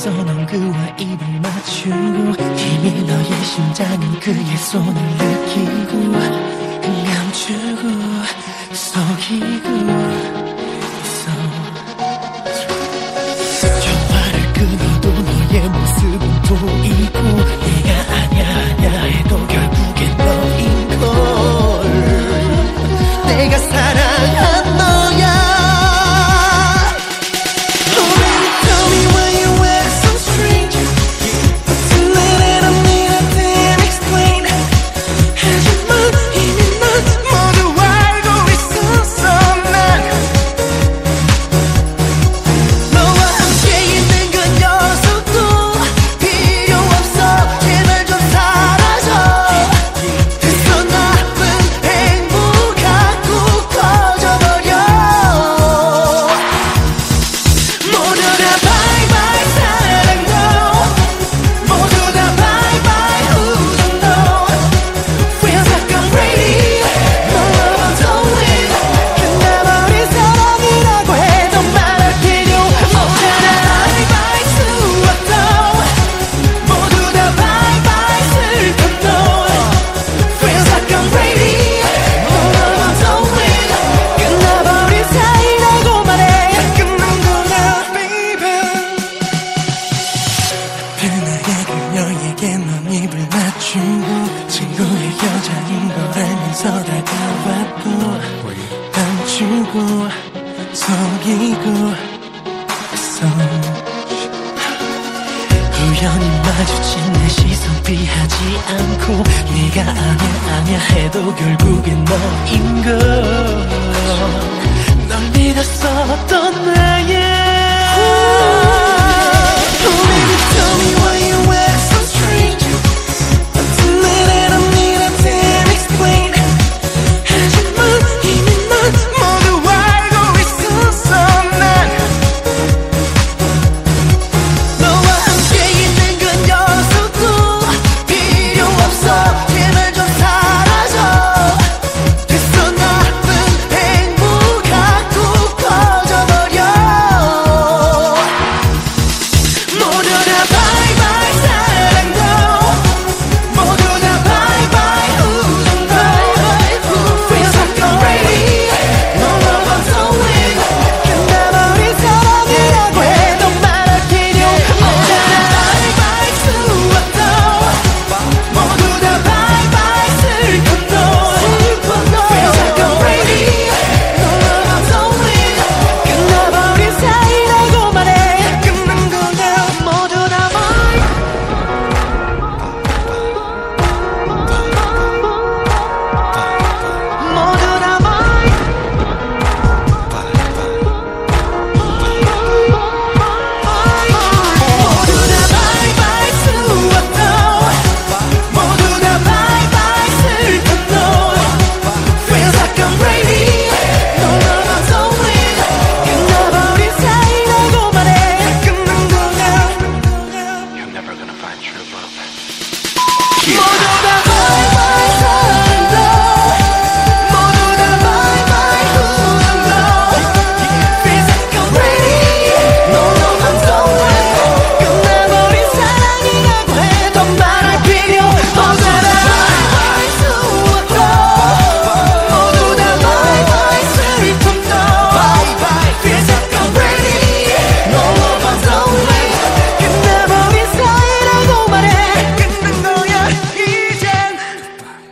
있어 넌 그와 입을 맞추고 이미 너의 심장은 그의 손을 느끼고 감추고 속이고 있어. 전화를 끊어도 너의 모습은 보이고 네가 아냐 해도 결국엔 너인걸. 내가 사랑한 너야. 너에게 넌 입을 맞추고 친구의 여자인 걸 알면서 다가왔고 감추고 속이고 있어. 우연히 마주친 내 시선 피하지 않고 네가 아냐 해도 결국엔 너인 걸. 널 믿었었던 나의